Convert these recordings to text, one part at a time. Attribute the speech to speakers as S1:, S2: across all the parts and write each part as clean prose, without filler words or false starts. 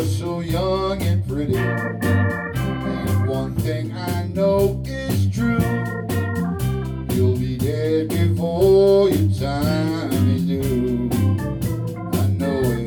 S1: so young and pretty. And one thing I know is true, you'll be dead before your time is due. I know it.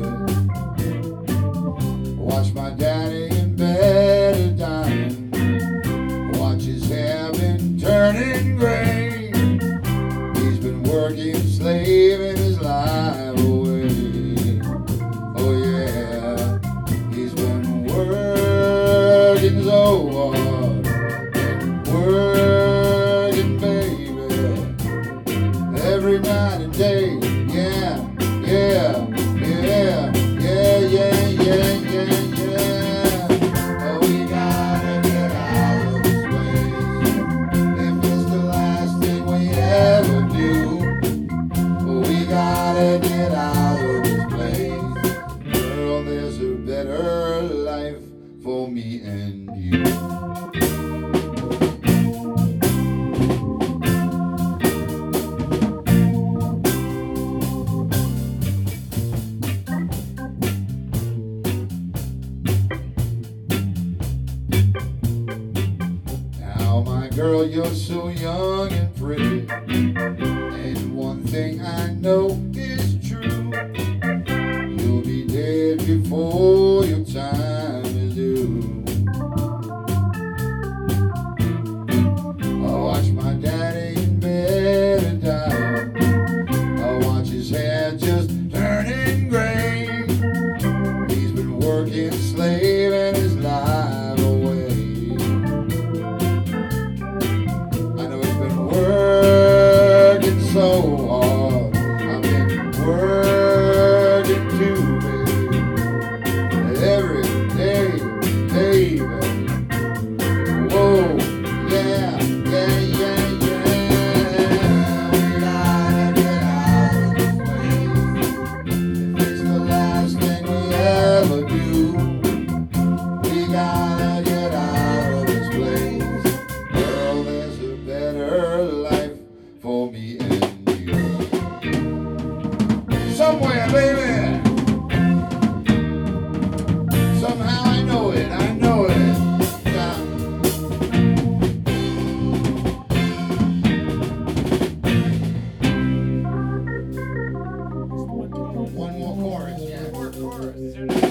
S1: Watch my daddy in bed a dying. Watch his hair been turning gray. He's been working, slaving his life away. Oh yeah, he's been working so hard and working, baby, every night and day. Yeah, yeah, yeah, yeah, yeah, yeah, yeah, yeah. Oh, we gotta get out of this place. If it's the last thing we ever do, we gotta get out of this place. Girl, there's a better life for me and you. Now, my girl, you're so young and pretty, and one thing I know is true, you'll be dead before your time is due. I watch my daddy in bed and die. I watch his hair just turning gray. He's been working, slaving his life away. I know he's been working so hard. I've been working too, baby, every day, baby. Whoa, yeah, yeah, yeah, yeah. We gotta get out of this place. If it's the last thing we ever do, we gotta get out of this place. Girl, there's a better life for me and you. Somewhere, baby. Somehow I know it, I know it. Yeah. One more chorus, yeah.
S2: More chorus.